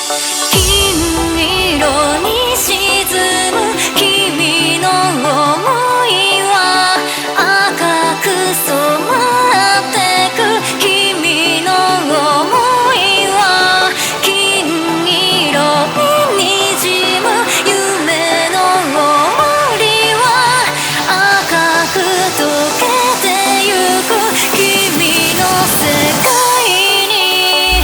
金色に沈む君の想いは赤く染まってく君の想いは金色に滲む夢の終わりは赤く溶けてゆく君の世界に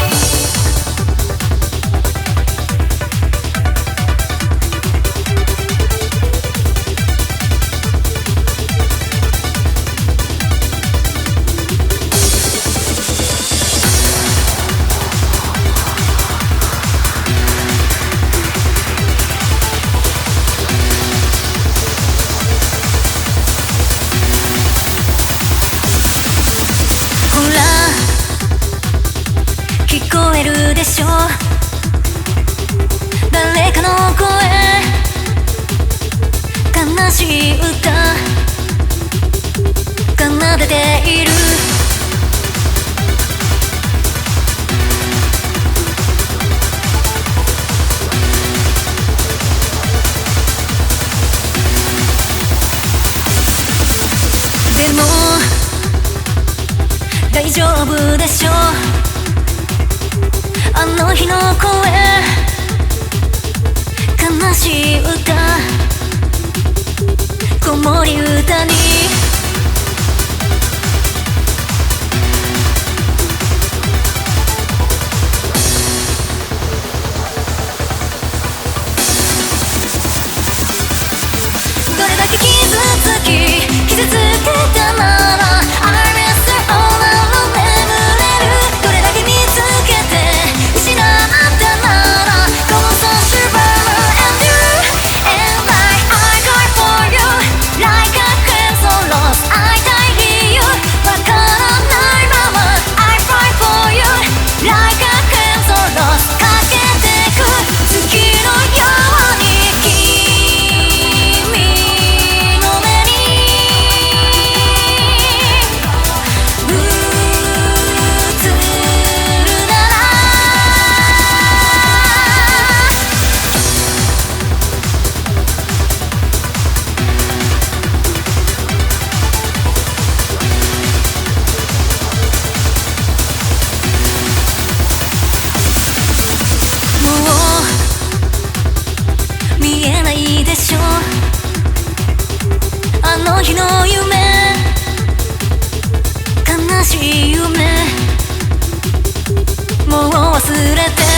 聞こえるでしょ誰かの声悲しい歌奏でているでも大丈夫でしょあの日の声悲しい歌子守歌にどれだけ傷つき傷つけたなら I miss her all alone 眠れるどれだけ見つけて失ったなら Ghost of Subaru and you and I cry for you like a crimson rose 会いたい理由わからないまま I cry for you like a crimson rose かけてく月のように君の目に映るならもう見えないでしょあの日の夢悲しい夢もう忘れて